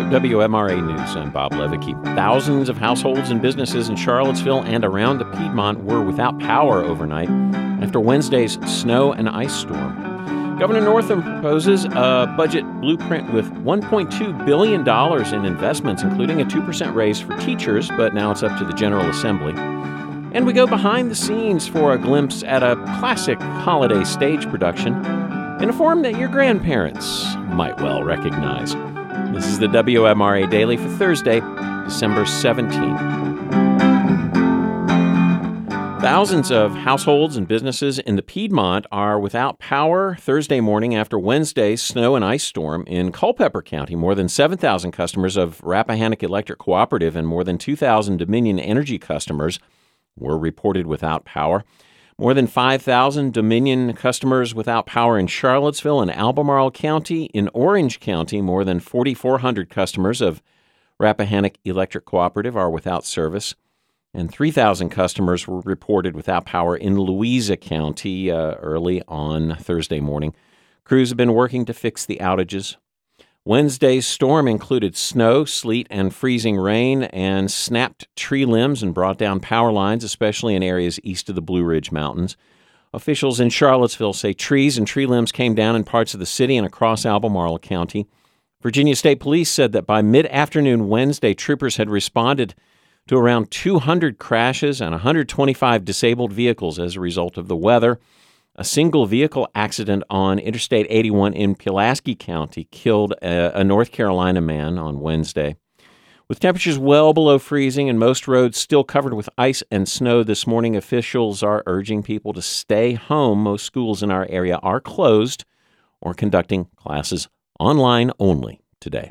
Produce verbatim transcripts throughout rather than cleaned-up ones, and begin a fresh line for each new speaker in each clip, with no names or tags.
W M R A News. I'm Bob Levicki. Thousands of households and businesses in Charlottesville and around the Piedmont were without power overnight after Wednesday's snow and ice storm. Governor Northam proposes a budget blueprint with one point two billion dollars in investments, including a two percent raise for teachers, but now it's up to the General Assembly. And we go behind the scenes for a glimpse at a classic holiday stage production in a form that your grandparents might well recognize. This is the W M R A Daily for Thursday, December seventeenth. Thousands of households and businesses in the Piedmont are without power Thursday morning after Wednesday's snow and ice storm in Culpeper County. More than seven thousand customers of Rappahannock Electric Cooperative and more than two thousand Dominion Energy customers were reported without power. More than five thousand Dominion customers without power in Charlottesville and Albemarle County. In Orange County, more than forty-four hundred customers of Rappahannock Electric Cooperative are without service. And three thousand customers were reported without power in Louisa County uh, early on Thursday morning. Crews have been working to fix the outages. Wednesday's storm included snow, sleet, and freezing rain and snapped tree limbs and brought down power lines, especially in areas east of the Blue Ridge Mountains. Officials in Charlottesville say trees and tree limbs came down in parts of the city and across Albemarle County. Virginia State Police said that by mid-afternoon Wednesday, troopers had responded to around two hundred crashes and one hundred twenty-five disabled vehicles as a result of the weather. A single vehicle accident on Interstate eighty-one in Pulaski County killed a, a North Carolina man on Wednesday. With temperatures well below freezing and most roads still covered with ice and snow this morning, officials are urging people to stay home. Most schools in our area are closed or conducting classes online only today.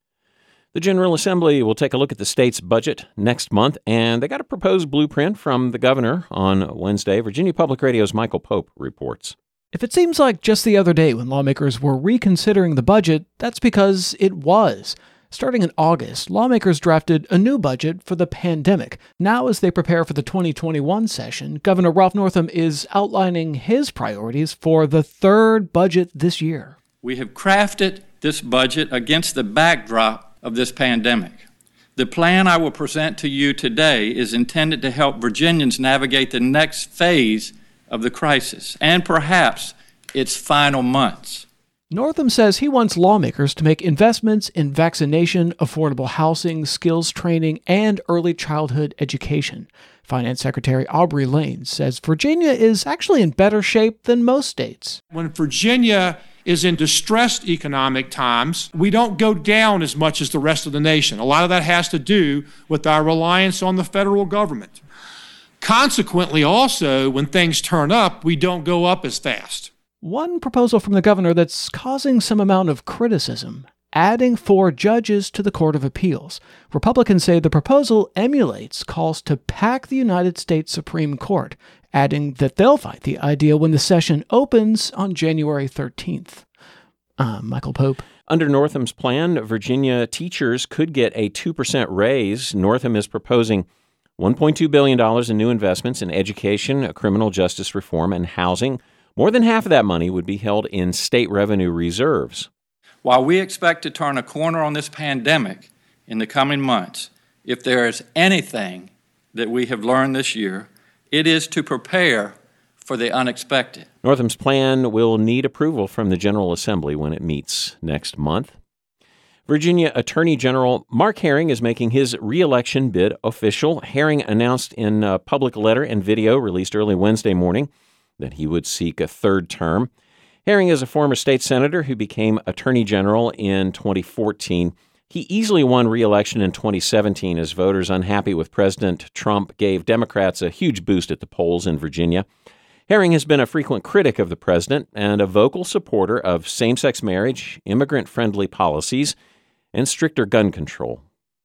The General Assembly will take a look at the state's budget next month, and they got a proposed blueprint from the governor on Wednesday. Virginia Public Radio's Michael Pope reports.
If it seems like just the other day when lawmakers were reconsidering the budget, that's because it was. Starting in August, lawmakers drafted a new budget for the pandemic. Now, as they prepare for the twenty twenty-one session, Governor Ralph Northam is outlining his priorities for the third budget this year.
We have crafted this budget against the backdrop of this pandemic. The plan I will present to you today is intended to help Virginians navigate the next phase of the crisis and perhaps its final months.
Northam says he wants lawmakers to make investments in vaccination, affordable housing, skills training, and early childhood education. Finance Secretary Aubrey Lane says Virginia is actually in better shape than most states.
When Virginia is in distressed economic times, we don't go down as much as the rest of the nation. A lot of that has to do with our reliance on the federal government. Consequently, also, when things turn up, we don't go up as fast.
One proposal from the governor that's causing some amount of criticism: adding four judges to the Court of Appeals. Republicans say the proposal emulates calls to pack the United States Supreme Court, adding that they'll fight the idea when the session opens on January thirteenth. Uh, Michael Pope.
Under Northam's plan, Virginia teachers could get a two percent raise. Northam is proposing one point two billion dollars in new investments in education, criminal justice reform, and housing. More than half of that money would be held in state revenue reserves.
While we expect to turn a corner on this pandemic in the coming months, if there is anything that we have learned this year, it is to prepare for the unexpected.
Northam's plan will need approval from the General Assembly when it meets next month. Virginia Attorney General Mark Herring is making his re-election bid official. Herring announced in a public letter and video released early Wednesday morning that he would seek a third term. Herring is a former state senator who became Attorney General in twenty fourteen. He easily won re-election in twenty seventeen as voters unhappy with President Trump gave Democrats a huge boost at the polls in Virginia. Herring has been a frequent critic of the president and a vocal supporter of same-sex marriage, immigrant-friendly policies, and stricter gun control.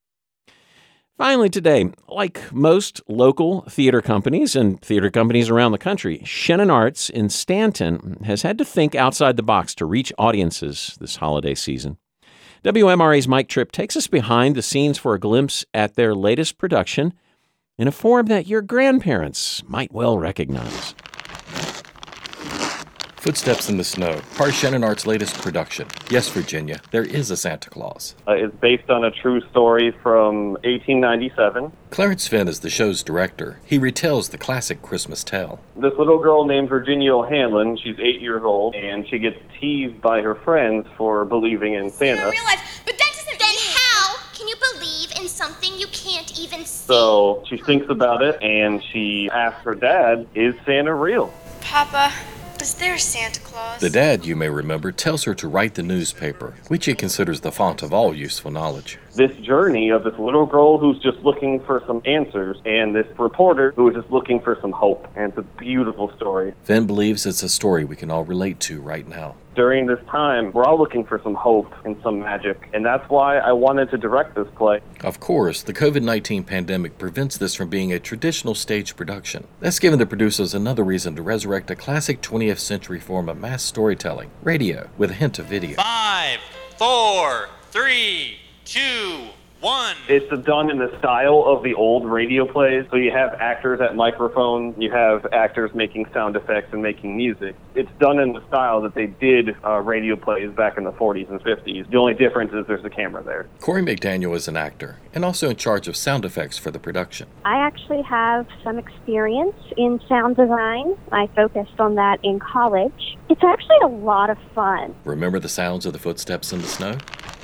Finally today, like most local theater companies and theater companies around the country, Shannon Arts in Stanton has had to think outside the box to reach audiences this holiday season. W M R A's Mike Tripp takes us behind the scenes for a glimpse at their latest production in a form that your grandparents might well recognize.
Footsteps in the Snow, part of Shannon Art's latest production. Yes, Virginia, there is a Santa Claus.
Uh, it's based on a true story from eighteen ninety-seven.
Clarence Finn is the show's director. He retells the classic Christmas tale.
This little girl named Virginia O'Hanlon, she's eight years old, and she gets teased by her friends for believing in Santa.
I realize, but that doesn't Then mean... how can you believe in something you can't even see?
So she thinks about it, and she asks her dad, is Santa real?
Papa, is there a Santa Claus?
The dad, you may remember, tells her to write the newspaper, which he considers the font of all useful knowledge.
This journey of this little girl who's just looking for some answers, and this reporter who is just looking for some hope. And it's a beautiful story.
Finn believes it's a story we can all relate to right now.
During this time, we're all looking for some hope and some magic, and that's why I wanted to direct this play.
Of course, the covid nineteen pandemic prevents this from being a traditional stage production. That's given the producers another reason to resurrect a classic twentieth century form of mass storytelling, radio, with a hint of video.
Five, four, three, two, one.
It's done in the style of the old radio plays. So you have actors at microphones, you have actors making sound effects and making music. It's done in the style that they did uh, radio plays back in the forties and fifties. The only difference is there's a camera there.
Corey McDaniel is an actor and also in charge of sound effects for the production.
I actually have some experience in sound design. I focused on that in college. It's actually a lot of fun.
Remember the sounds of the footsteps in the snow?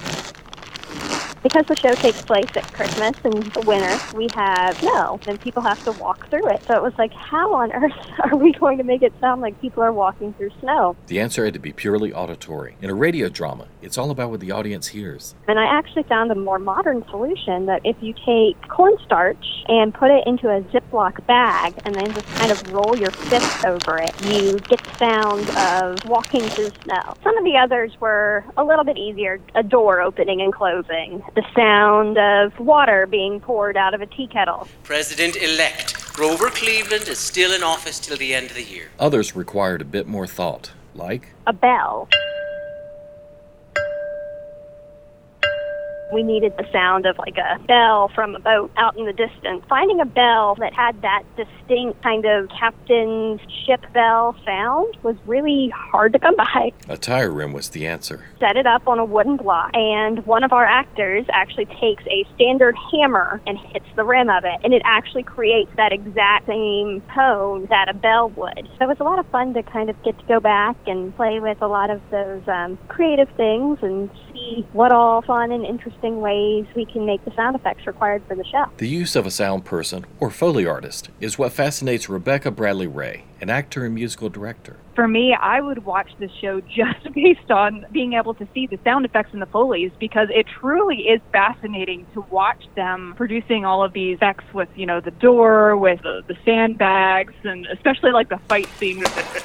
Because the show takes place at Christmas and the winter, we have snow, and people have to walk through it. So it was like, how on earth are we going to make it sound like people are walking through snow?
The answer had to be purely auditory. In a radio drama, it's all about what the audience hears.
And I actually found a more modern solution that if you take cornstarch and put it into a Ziploc bag and then just kind of roll your fist over it, you get the sound of walking through snow. Some of the others were a little bit easier, a door opening and closing. The sound of water being poured out of a tea kettle.
President-elect Grover Cleveland is still in office till the end of the year.
Others required a bit more thought, like
a bell. We needed the sound of like a bell from a boat out in the distance. Finding a bell that had that distinct kind of captain's ship bell sound was really hard to come by.
A tire rim was the answer.
Set it up on a wooden block, and one of our actors actually takes a standard hammer and hits the rim of it, and it actually creates that exact same tone that a bell would. So it was a lot of fun to kind of get to go back and play with a lot of those um, creative things and see what all fun and interesting ways we can make the sound effects required for the show.
The use of a sound person, or Foley artist, is what fascinates Rebecca Bradley Ray, an actor and musical director.
For me, I would watch this show just based on being able to see the sound effects and the Foleys, because it truly is fascinating to watch them producing all of these effects with, you know, the door, with the, the sandbags, and especially like the fight scene.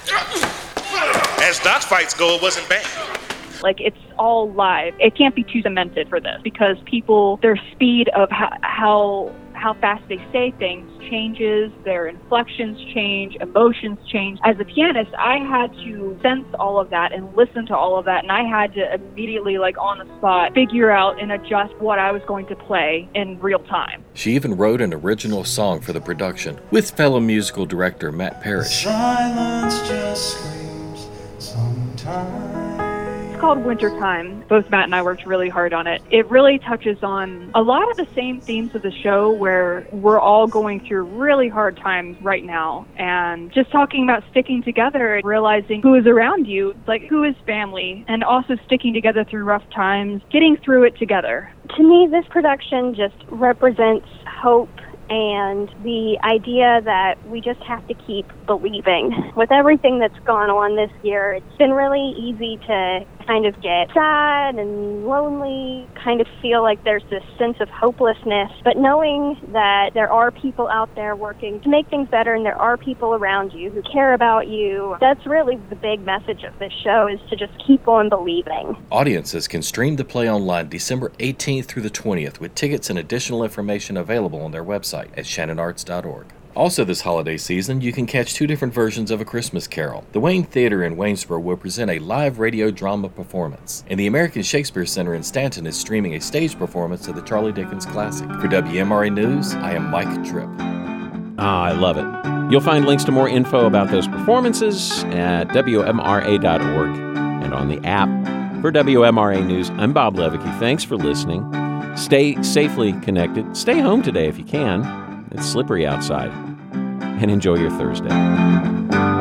As Doc's fights go, it wasn't bad.
Like, it's all live. It can't be too cemented for this because people, their speed of how how, how fast they say things changes, their inflections change, emotions change. As a pianist, I had to sense all of that and listen to all of that, and I had to immediately, like on the spot, figure out and adjust what I was going to play in real time.
She even wrote an original song for the production with fellow musical director Matt Parrish.
Silence just screams sometimes.
It's called Wintertime. Both Matt and I worked really hard on it. It really touches on a lot of the same themes of the show where we're all going through really hard times right now, and just talking about sticking together and realizing who is around you, like who is family, and also sticking together through rough times, getting through it together.
To me, this production just represents hope and the idea that we just have to keep believing. With everything that's gone on this year, it's been really easy to kind of get sad and lonely, kind of feel like there's this sense of hopelessness. But knowing that there are people out there working to make things better and there are people around you who care about you, that's really the big message of this show, is to just keep on believing.
Audiences can stream the play online December eighteenth through the twentieth with tickets and additional information available on their website at shannon arts dot org. Also this holiday season, you can catch two different versions of A Christmas Carol. The Wayne Theater in Waynesboro will present a live radio drama performance, and the American Shakespeare Center in Stanton is streaming a stage performance of the Charlie Dickens classic. For W M R A News, I am Mike Tripp.
Ah, I love it. You'll find links to more info about those performances at W M R A dot org and on the app. For W M R A News, I'm Bob Levicki. Thanks for listening. Stay safely connected. Stay home today if you can. It's slippery outside. And enjoy your Thursday.